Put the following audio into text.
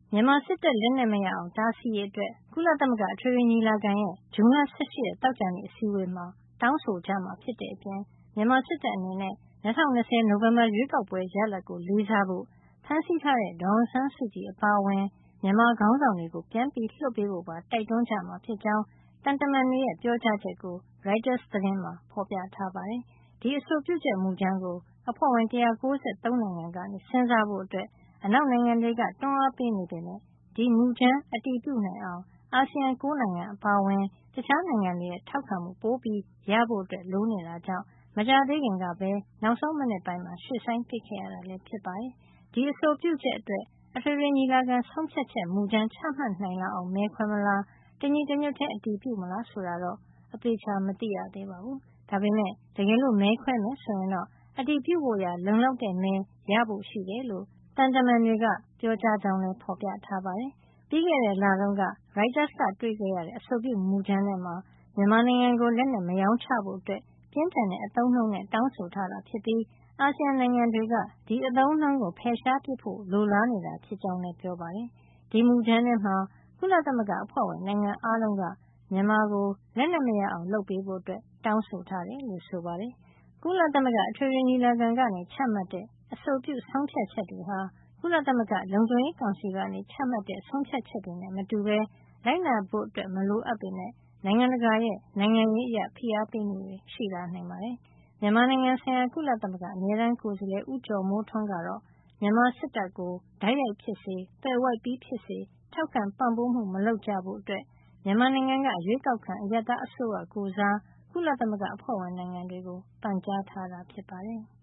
မြန်မာစစ်တပ်လက်နက်မရအောင်တားဆီးရေးအတွက်ကုလသမဂ္ဂအထွေထွေညီလာခံရဲ့ဇွန်လ 18 ရက်သောကြာနေ့အစည်းအဝေးမှာတောင်းဆိုကြမှာဖြစ်တဲ့အပြင်မြန်မာစစ်တပ်အနေနဲ့2020နိုဝင်ဘာရွေးကောက်ပွဲရလဒ်ကိုလေးစားဖို့ဖမ်းဆီးထားတဲ့ဒေါ်အောင်ဆန်းစုကြည်အပါအဝင်မြန်မာခေါင်းဆောင်တွေကိုပြန်ပြီးလွှတ်ပေးဖို့ပါတိုက်တွန်းကြမှာဖြစ်ကြောင်းတန်တမန်တွေရဲ့ပြောကြားချက်ကို Reuters သတင်းမှာဖော်ပြထားပါတယ်။ဒီအဆိုပြုချက်မူကြမ်းကိုအဖွဲ့ဝင်193နိုင်ငံကနေစဉ်းစားဖို့အနောက်နိုင်ငံတွေကတွန်းအားပေးနေပေမယ့်ဒီမူကြမ်းအတည်ပြုနိုင်အောင်အာဆီယံ9နိုင်ငံအပါအဝင်တခြားနိုင်ငံတွေရဲ့ထောက်ခံမှုပိုပြီးရဖို့လိုနေတာကြောင့်မကြာသေးခင်ကပဲနောက်ဆုံးမိနစ်ပိုင်းမှာရွှေ့ဆိုင်းပစ်ခဲ့ရတာလည်းဖြစ်ပါတယ်။ဒီအဆိုပြုချက်အတွက်အထွေထွေညီလာခံဆုံးဖြတ်ချက်မူကြမ်းချမှတ်နိုင်လောက်အောင်မဲခွဲမလားတညီတညွတ်တည်းအတည်ပြုမလားဆိုတာတော့အသေချာမသိရသေးပါဘူး။ဒါပေမဲ့တကယ်လို့မဲခွဲမယ်ဆိုရင်တော့အတည်ပြုဖို့ရလုံလောက်တဲ့မဲရဖို့ရှိတယ်လို့တန်တမန်တွေကပြောကြားကြောင်းလည်းဖော်ပြထားပါတယ်။ပြီးခဲ့တဲ့လတုန်းက Reuters ကတွေ့ခဲ့ရတဲ့အဆိုပြုမူကြမ်းထဲမှာမြန်မာနိုင်ငံကိုလက်နက်မရောင်းချဖို့ပြင်းထန်တဲ့အသုံးနှုန်းနဲ့တောင်းဆိုထားတာဖြစ်ပြီးအာဆီယံနိုင်ငံတွေကဒီအသုံးနှုန်းကိုဖယ်ရှားပစ်ဖို့လိုလားနေတာဖြစ်ကြောင်းလည်းပြောပါတယ်။ဒီမူကြမ်းထဲမှာကုလသမဂ္ဂအဖွဲ့ဝင်နိုင်ငံအားလုံးကမြန်မာကိုလက်နက်မရအောင်လုပ်ပေးဖို့တောင်းဆိုထားတယ်လို့ဆိုပါတယ်။ကုလသမဂ္ဂအထွေထွေညီလာခံကနေချမှတ်တဲ့အဆိုပြုဆုံးဖြတ်ချက်တွေဟာကုလသမဂ္ဂလုံခြုံရေးကောင်စီကနေချမှတ်တဲ့ဆုံးဖြတ်ချက်တွေနဲ့မတူဘဲလိုက်နာဖို့မလိုအပ်ပေမယ့်နိုင်ငံတကာရဲ့နိုင်ငံရေးအရဖိအားပေးမှုတွေရှိလာနိုင်ပါတယ်။မြန်မာနိုင်ငံဆိုင်ရာကုလသမဂ္ဂအမြဲတမ်းကိုယ်စားလှယ်ဦးကျော်မိုးထွန်းကတော့မြန်မာစစ်တပ်ကိုတိုက်ရိုက်ဖြစ်စေသွယ်ဝိုက်ပြီးဖြစ်စေထောက်ခံပံ့ပိုးမှုမလုပ်ကြဖို့မြန်မာနိုင်ငံကရွေးကောက်ခံအရပ်သားအစိုးရကိုယ်စားကုလသမဂ္ဂအဖွဲ့ဝင်နိုင်ငံတွေကိုပန်ကြားထားတာဖြစ်ပါတယ်။